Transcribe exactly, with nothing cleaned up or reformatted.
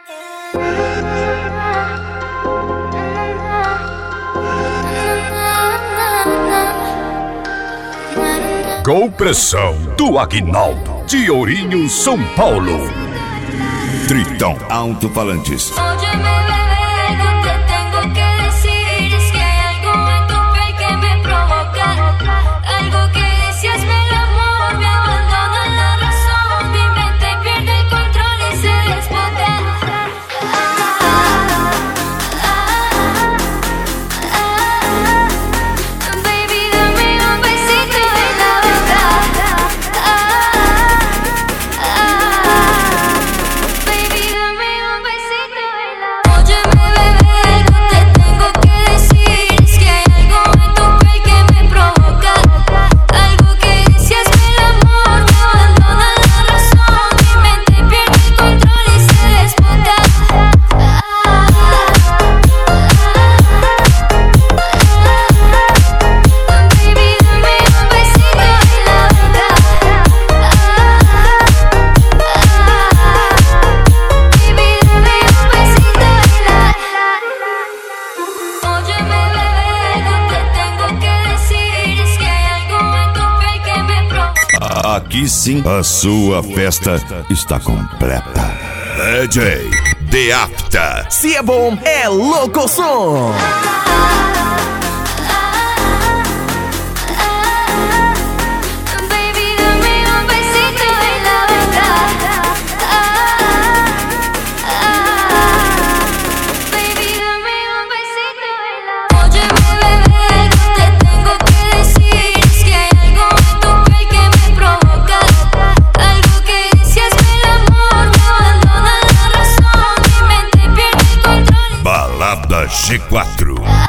Gol Pressão do Aguinaldo, de Ourinho, São Paulo. Tritão Alto-Falantes. Aqui sim, a sua festa está completa. D J Deapta. Se é bom, é louco som. G quatro.